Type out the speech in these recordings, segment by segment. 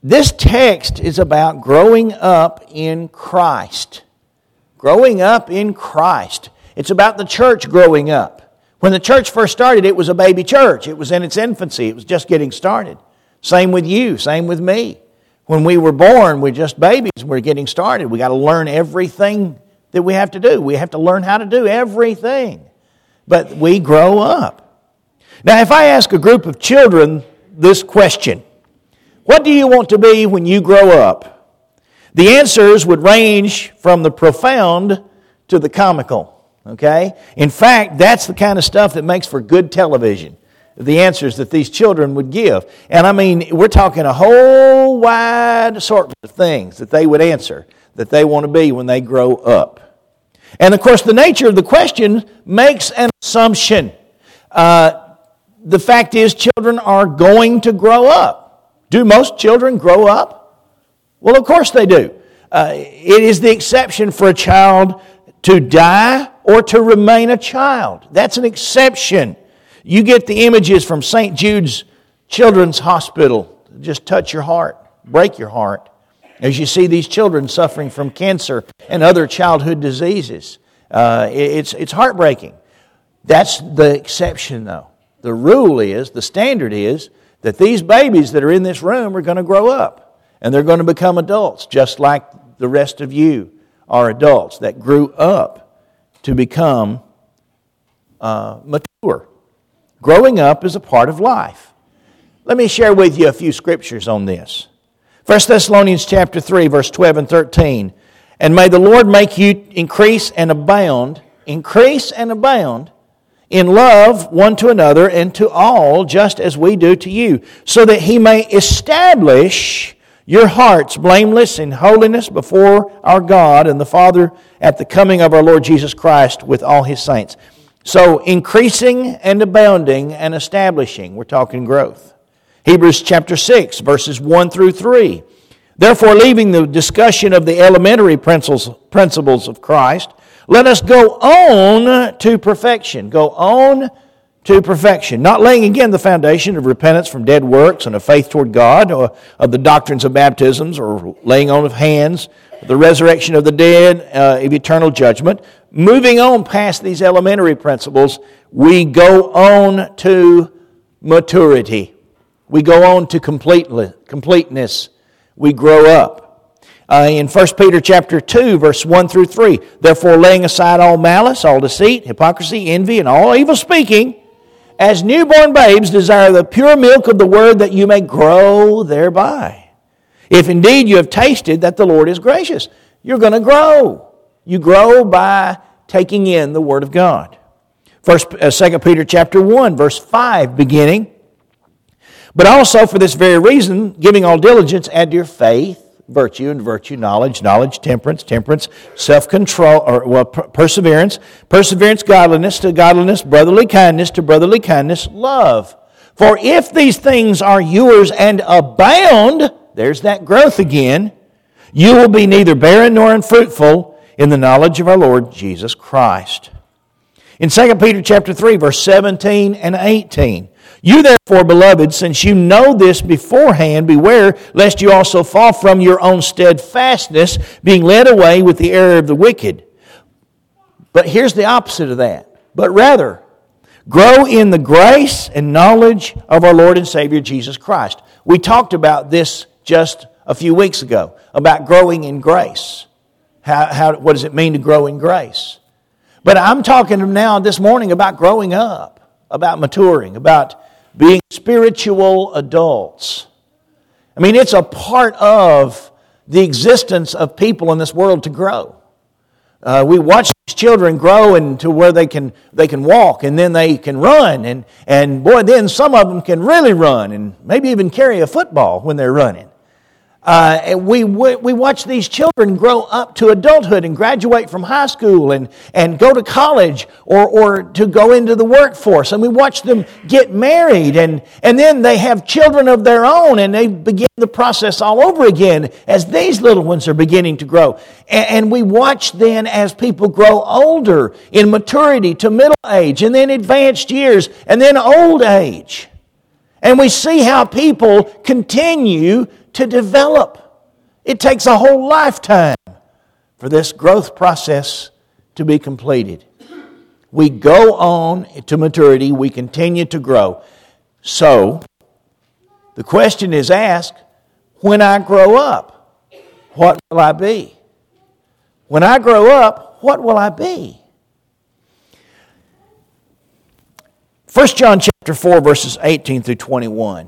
this text is about growing up in Christ. Growing up in Christ. It's about the church growing up. When the church first started, it was a baby church. It was in its infancy. It was just getting started. Same with you, same with me. When we were born, we're just babies. We're getting started. We got to learn everything that we have to do. We have to learn how to do everything. But we grow up. Now, if I ask a group of children this question, what do you want to be when you grow up? The answers would range from the profound to the comical. Okay? In fact, that's the kind of stuff that makes for good television. The answers that these children would give. And I mean, we're talking a whole wide assortment of things that they would answer, that they want to be when they grow up. And of course, the nature of the question makes an assumption. The fact is, children are going to grow up. Do most children grow up? Well, of course they do. It is the exception for a child to die or to remain a child. That's an exception. You get the images from St. Jude's Children's Hospital. Just touch your heart, break your heart, as you see these children suffering from cancer and other childhood diseases. It's heartbreaking. That's the exception, though. The rule is, the standard is, that these babies that are in this room are going to grow up. And they're going to become adults, just like the rest of you are adults that grew up to become mature. Growing up is a part of life. Let me share with you a few scriptures on this. 1 Thessalonians chapter 3, verse 12 and 13. And may the Lord make you increase and abound in love one to another and to all, just as we do to you, so that He may establish your hearts blameless in holiness before our God and the Father at the coming of our Lord Jesus Christ with all His saints. So, increasing and abounding and establishing, we're talking growth. Hebrews chapter 6, verses 1 through 3. Therefore, leaving the discussion of the elementary principles of Christ, let us go on to perfection. Go on to perfection. Not laying again the foundation of repentance from dead works and of faith toward God, or of the doctrines of baptisms, or laying on of hands, the resurrection of the dead, of eternal judgment. Moving on past these elementary principles, we go on to maturity. We go on to completeness. We grow up. In 1 Peter chapter 2, verse 1 through 3, therefore laying aside all malice, all deceit, hypocrisy, envy, and all evil speaking, as newborn babes desire the pure milk of the word, that you may grow thereby. If indeed you have tasted that the Lord is gracious, you're going to grow. You grow by taking in the Word of God. 2 Peter chapter 1, verse 5, beginning. But also for this very reason, giving all diligence, add to your faith virtue, and virtue knowledge, knowledge temperance, self-control, perseverance, godliness, to godliness, brotherly kindness, to brotherly kindness, love. For if these things are yours and abound, there's that growth again, you will be neither barren nor unfruitful in the knowledge of our Lord Jesus Christ. In 2 Peter chapter 3, verse 17 and 18, you therefore, beloved, since you know this beforehand, beware lest you also fall from your own steadfastness, being led away with the error of the wicked. But here's the opposite of that. But rather, grow in the grace and knowledge of our Lord and Savior Jesus Christ. We talked about this just a few weeks ago, about growing in grace. What does it mean to grow in grace? But I'm talking now this morning about growing up, about maturing, about being spiritual adults. I mean, it's a part of the existence of people in this world to grow. We watch these children grow into where they can walk, and then they can run, and boy, then some of them can really run, and maybe even carry a football when they're running. And we watch these children grow up to adulthood and graduate from high school and go to college or to go into the workforce. And we watch them get married and then they have children of their own and they begin the process all over again as these little ones are beginning to grow. And we watch then as people grow older in maturity to middle age and then advanced years and then old age. And we see how people continue to develop. It takes a whole lifetime for this growth process to be completed. We go on to maturity. We continue to grow. So, the question is asked, when I grow up, what will I be? When I grow up, what will I be? 1 John chapter 4, verses 18 through 21.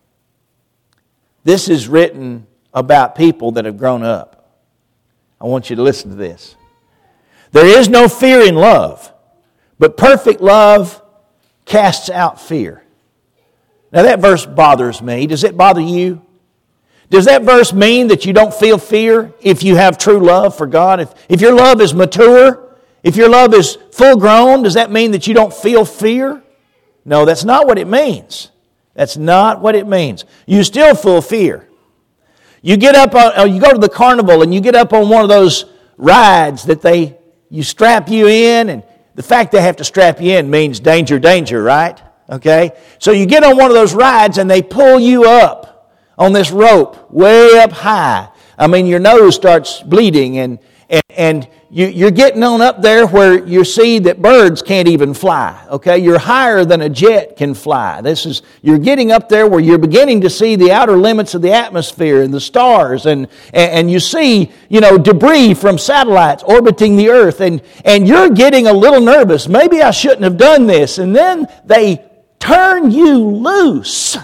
This is written about people that have grown up. I want you to listen to this. There is no fear in love, but perfect love casts out fear. Now that verse bothers me. Does it bother you? Does that verse mean that you don't feel fear if you have true love for God? If your love is mature, if your love is full grown, does that mean that you don't feel fear? No, that's not what it means. That's not what it means. You still feel fear. You get up on, you go to the carnival and you get up on one of those rides that you strap you in, and the fact they have to strap you in means danger, danger, right? Okay? So you get on one of those rides and they pull you up on this rope way up high. I mean, your nose starts bleeding and you're getting on up there where you see that birds can't even fly. Okay? You're higher than a jet can fly. You're getting up there where you're beginning to see the outer limits of the atmosphere and the stars, and you see, debris from satellites orbiting the earth, and you're getting a little nervous. Maybe I shouldn't have done this. And then they turn you loose.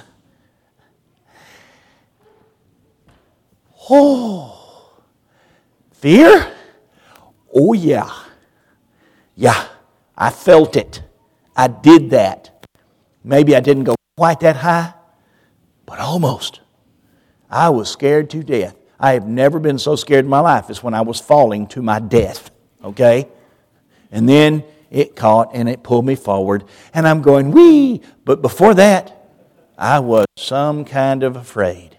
Oh, fear? Oh, yeah. Yeah, I felt it. I did that. Maybe I didn't go quite that high, but almost. I was scared to death. I have never been so scared in my life as when I was falling to my death. Okay? And then it caught and it pulled me forward, and I'm going, wee! But before that, I was some kind of afraid.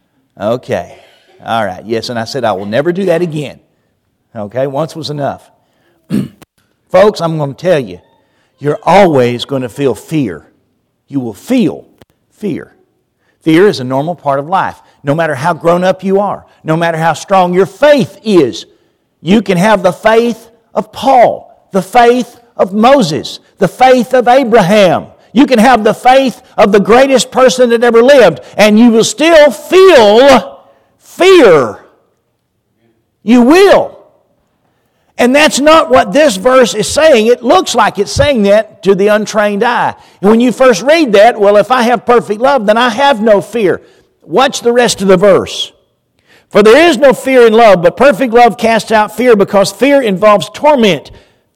Okay. All right. Yes, and I said I will never do that again. Okay, once was enough. Folks, I'm going to tell you, you're always going to feel fear. You will feel fear. Fear is a normal part of life. No matter how grown up you are, no matter how strong your faith is, you can have the faith of Paul, the faith of Moses, the faith of Abraham. You can have the faith of the greatest person that ever lived, and you will still feel fear. You will. And that's not what this verse is saying. It looks like it's saying that to the untrained eye. And when you first read that, well, if I have perfect love, then I have no fear. Watch the rest of the verse. For there is no fear in love, but perfect love casts out fear, because fear involves torment.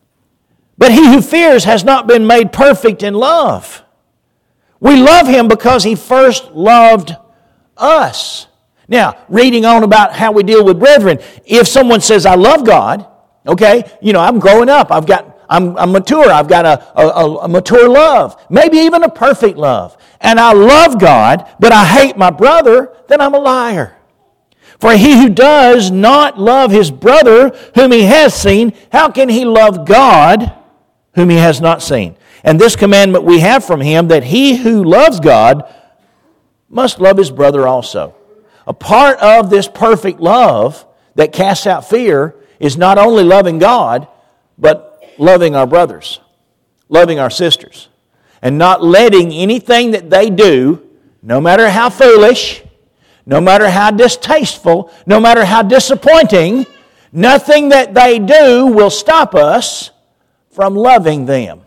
But he who fears has not been made perfect in love. We love him because he first loved us. Now, reading on about how we deal with brethren, if someone says, I love God, okay, I'm growing up, I'm mature, I've got a mature love, maybe even a perfect love, and I love God, but I hate my brother, then I'm a liar. For he who does not love his brother whom he has seen, how can he love God whom he has not seen? And this commandment we have from him, that he who loves God must love his brother also. A part of this perfect love that casts out fear is not only loving God, but loving our brothers, loving our sisters, and not letting anything that they do, no matter how foolish, no matter how distasteful, no matter how disappointing, nothing that they do will stop us from loving them.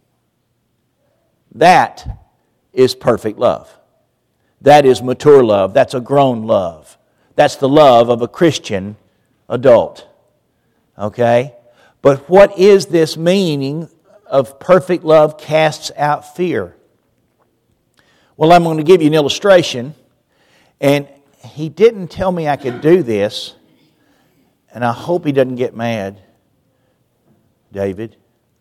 That is perfect love. That is mature love. That's a grown love. That's the love of a Christian adult. Okay? But what is this meaning of perfect love casts out fear? Well, I'm going to give you an illustration. And he didn't tell me I could do this. And I hope he doesn't get mad, David.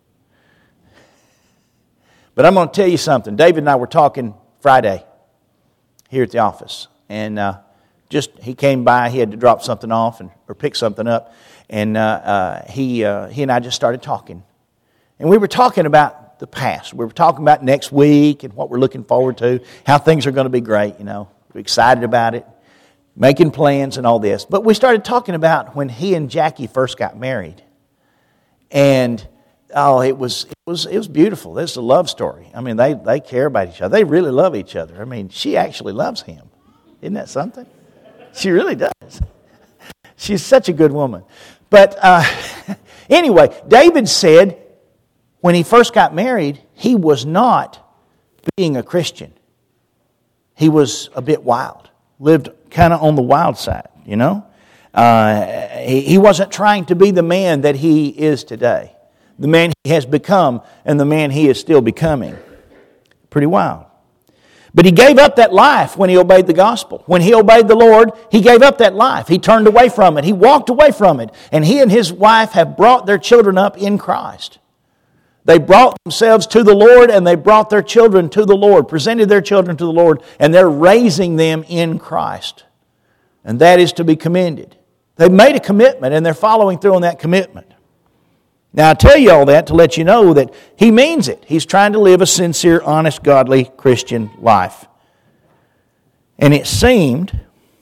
But I'm going to tell you something. David and I were talking Friday here at the office. And he came by. He had to drop something off or pick something up. And he and I just started talking. And we were talking about the past. We were talking about next week and what we're looking forward to, how things are going to be great, We're excited about it. making plans and all this. But we started talking about when he and Jackie first got married. And it was beautiful. This is a love story. I mean, they care about each other. They really love each other. I mean, she actually loves him. Isn't that something? She really does. She's such a good woman. But anyway, David said when he first got married, he was not being a Christian. He was a bit wild. Lived kind of on the wild side, you know. He wasn't trying to be the man that he is today. The man he has become and the man he is still becoming. Pretty wild. But he gave up that life when he obeyed the gospel. When he obeyed the Lord, he gave up that life. He turned away from it. He walked away from it. And he and his wife have brought their children up in Christ. They brought themselves to the Lord and they brought their children to the Lord, presented their children to the Lord, and they're raising them in Christ. And that is to be commended. They've made a commitment and they're following through on that commitment. Now I tell you all that to let you know that he means it. He's trying to live a sincere, honest, godly Christian life. And it seemed,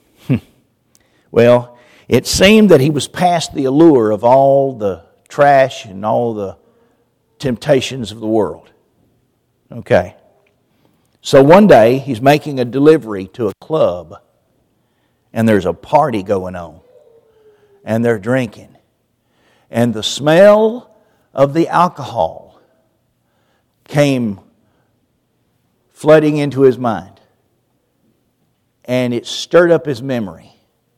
it seemed that he was past the allure of all the trash and all the temptations of the world. Okay. So one day he's making a delivery to a club and there's a party going on and they're drinking. And the smell of the alcohol came flooding into his mind. And it stirred up his memory.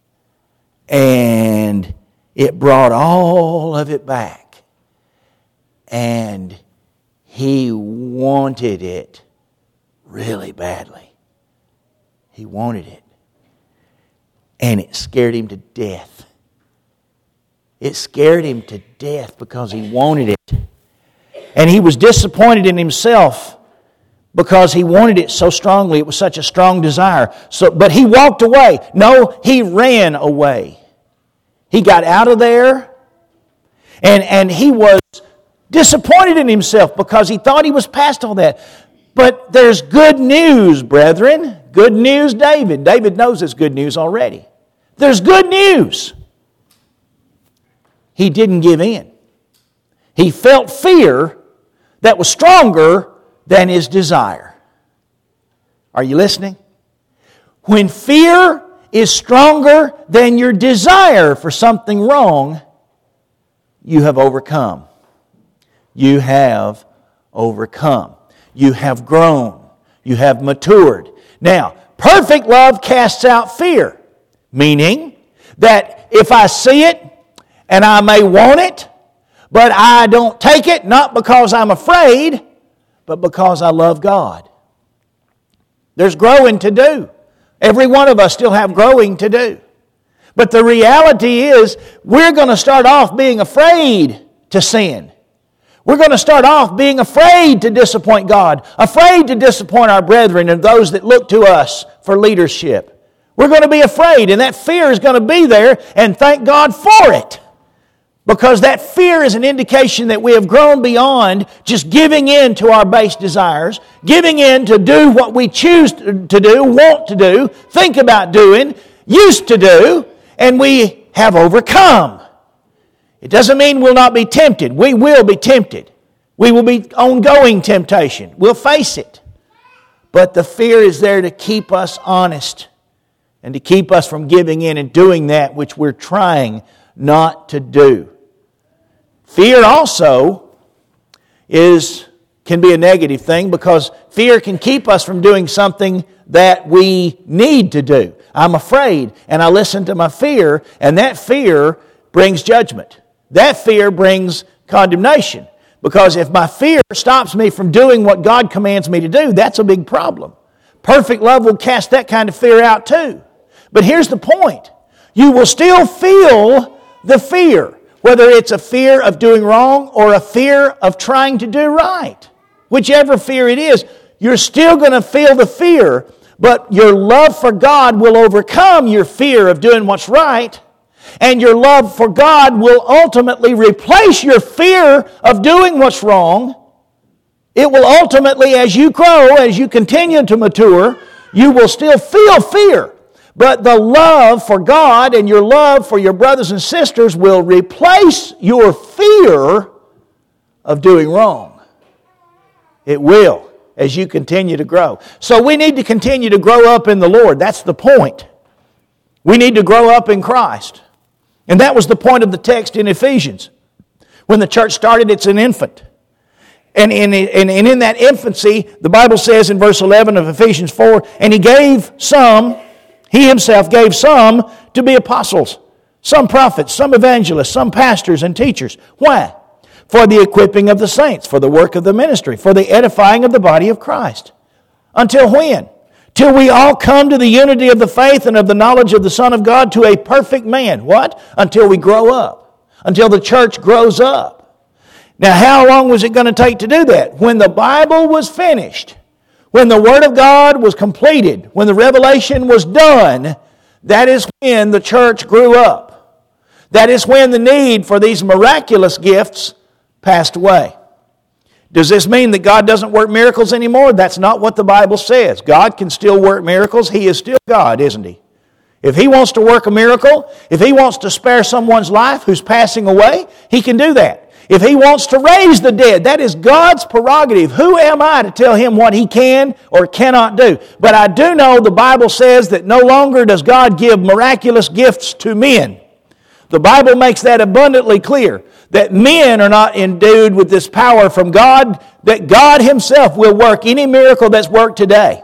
And it brought all of it back. And he wanted it really badly. He wanted it. And it scared him to death. It scared him to death because he wanted it. And he was disappointed in himself because he wanted it so strongly. It was such a strong desire. But he walked away. No, he ran away. He got out of there and he was disappointed in himself because he thought he was past all that. But there's good news, brethren. Good news, David. David knows it's good news already. There's good news. He didn't give in. He felt fear that was stronger than his desire. Are you listening? When fear is stronger than your desire for something wrong, you have overcome. You have overcome. You have grown. You have matured. Now, perfect love casts out fear, meaning that if I see it, and I may want it, but I don't take it, not because I'm afraid, but because I love God. There's growing to do. Every one of us still have growing to do. But the reality is, we're going to start off being afraid to sin. We're going to start off being afraid to disappoint God, afraid to disappoint our brethren and those that look to us for leadership. We're going to be afraid, and that fear is going to be there, and thank God for it. Because that fear is an indication that we have grown beyond just giving in to our base desires, giving in to do what we choose to do, want to do, think about doing, used to do, and we have overcome. It doesn't mean we'll not be tempted. We will be tempted. We will be ongoing temptation. We'll face it. But the fear is there to keep us honest and to keep us from giving in and doing that which we're trying not to do. Fear also can be a negative thing because fear can keep us from doing something that we need to do. I'm afraid and I listen to my fear, and that fear brings judgment. That fear brings condemnation. Because if my fear stops me from doing what God commands me to do, that's a big problem. Perfect love will cast that kind of fear out too. But here's the point. You will still feel the fear. Whether it's a fear of doing wrong or a fear of trying to do right. Whichever fear it is, you're still going to feel the fear, but your love for God will overcome your fear of doing what's right, and your love for God will ultimately replace your fear of doing what's wrong. It will ultimately, as you grow, as you continue to mature, you will still feel fear, But the love for God and your love for your brothers and sisters will replace your fear of doing wrong. It will, as you continue to grow. So we need to continue to grow up in the Lord. That's the point. We need to grow up in Christ. And that was the point of the text in Ephesians. When the church started, it's an infant. And in that infancy, the Bible says in verse 11 of Ephesians 4, and He himself gave some to be apostles, some prophets, some evangelists, some pastors and teachers. Why? For the equipping of the saints, for the work of the ministry, for the edifying of the body of Christ. Until when? Till we all come to the unity of the faith and of the knowledge of the Son of God, to a perfect man. What? Until we grow up. Until the church grows up. Now, how long was it going to take to do that? When the Bible was finished, when the Word of God was completed, when the revelation was done, that is when the church grew up. That is when the need for these miraculous gifts passed away. Does this mean that God doesn't work miracles anymore? That's not what the Bible says. God can still work miracles. He is still God, isn't He? If He wants to work a miracle, if He wants to spare someone's life who's passing away, He can do that. If He wants to raise the dead, that is God's prerogative. Who am I to tell Him what He can or cannot do? But I do know the Bible says that no longer does God give miraculous gifts to men. The Bible makes that abundantly clear, that men are not endued with this power from God, that God Himself will work any miracle that's worked today.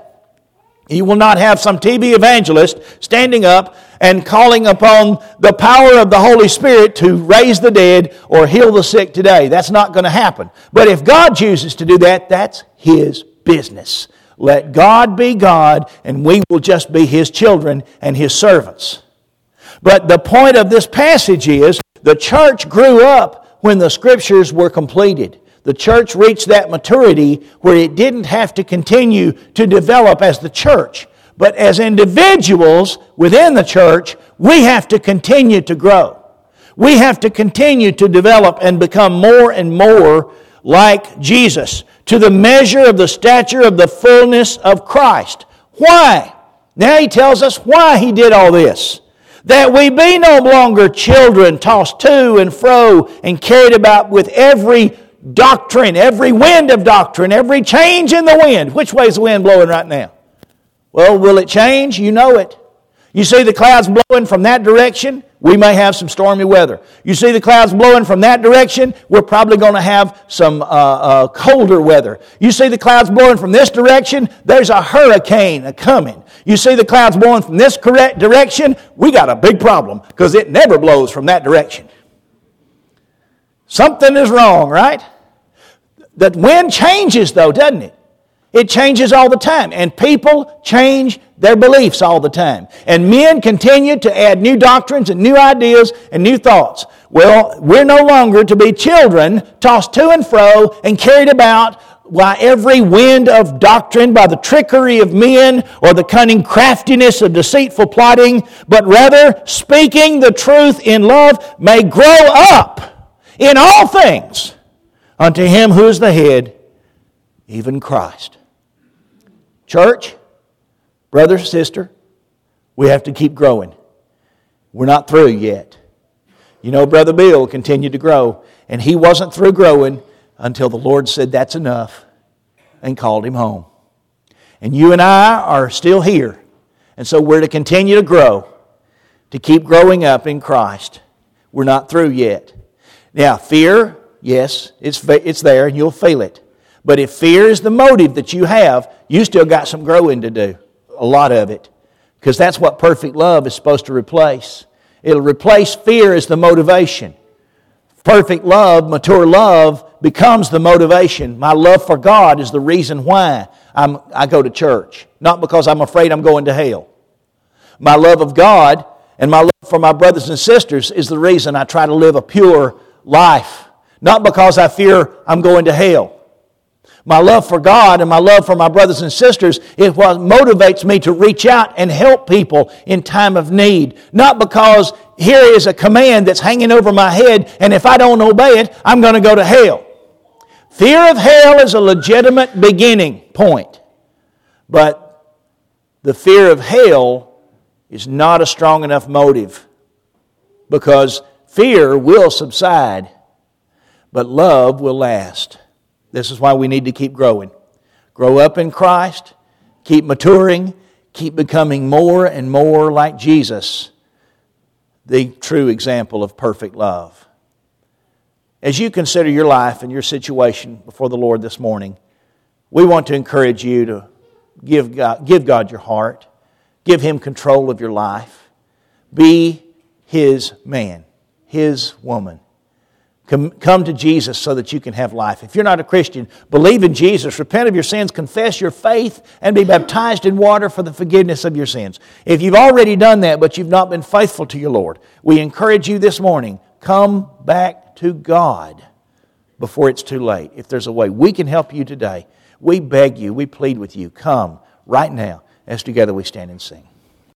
You will not have some TV evangelist standing up and calling upon the power of the Holy Spirit to raise the dead or heal the sick today. That's not going to happen. But if God chooses to do that, that's His business. Let God be God, and we will just be His children and His servants. But the point of this passage is the church grew up when the Scriptures were completed. The church reached that maturity where it didn't have to continue to develop as the church. But as individuals within the church, we have to continue to grow. We have to continue to develop and become more and more like Jesus, to the measure of the stature of the fullness of Christ. Why? Now He tells us why He did all this. That we be no longer children tossed to and fro and carried about with every doctrine, every wind of doctrine, every change in the wind. Which way is the wind blowing right now? Well, will it change? You know it. You see the clouds blowing from that direction, we may have some stormy weather. You see the clouds blowing from that direction, we're probably going to have some colder weather. You see the clouds blowing from this direction, there's a hurricane coming. You see the clouds blowing from this correct direction, we got a big problem because it never blows from that direction. Something is wrong, right? The wind changes though, doesn't it? It changes all the time. And people change their beliefs all the time. And men continue to add new doctrines and new ideas and new thoughts. Well, we're no longer to be children tossed to and fro and carried about by every wind of doctrine, by the trickery of men or the cunning craftiness of deceitful plotting, but rather speaking the truth in love may grow up in all things unto Him who is the head, even Christ. Church, brother, sister, we have to keep growing. We're not through yet. You know, Brother Bill continued to grow, and he wasn't through growing until the Lord said that's enough and called him home. And you and I are still here, and so we're to continue to grow, to keep growing up in Christ. We're not through yet. Now, fear, yes, it's there, and you'll feel it. But if fear is the motive that you have, you still got some growing to do. A lot of it. Because that's what perfect love is supposed to replace. It'll replace fear as the motivation. Perfect love, mature love, becomes the motivation. My love for God is the reason why I go to church. Not because I'm afraid I'm going to hell. My love of God and my love for my brothers and sisters is the reason I try to live a pure life. Not because I fear I'm going to hell. My love for God and my love for my brothers and sisters is what motivates me to reach out and help people in time of need. Not because here is a command that's hanging over my head and if I don't obey it, I'm going to go to hell. Fear of hell is a legitimate beginning point. But the fear of hell is not a strong enough motive, because fear will subside, but love will last. This is why we need to keep growing. Grow up in Christ, keep maturing, keep becoming more and more like Jesus, the true example of perfect love. As you consider your life and your situation before the Lord this morning, we want to encourage you to give God your heart. Give Him control of your life. Be His man, His woman. Come to Jesus so that you can have life. If you're not a Christian, believe in Jesus, repent of your sins, confess your faith, and be baptized in water for the forgiveness of your sins. If you've already done that, but you've not been faithful to your Lord, we encourage you this morning, come back to God before it's too late. If there's a way we can help you today, we beg you, we plead with you, come right now as together we stand and sing.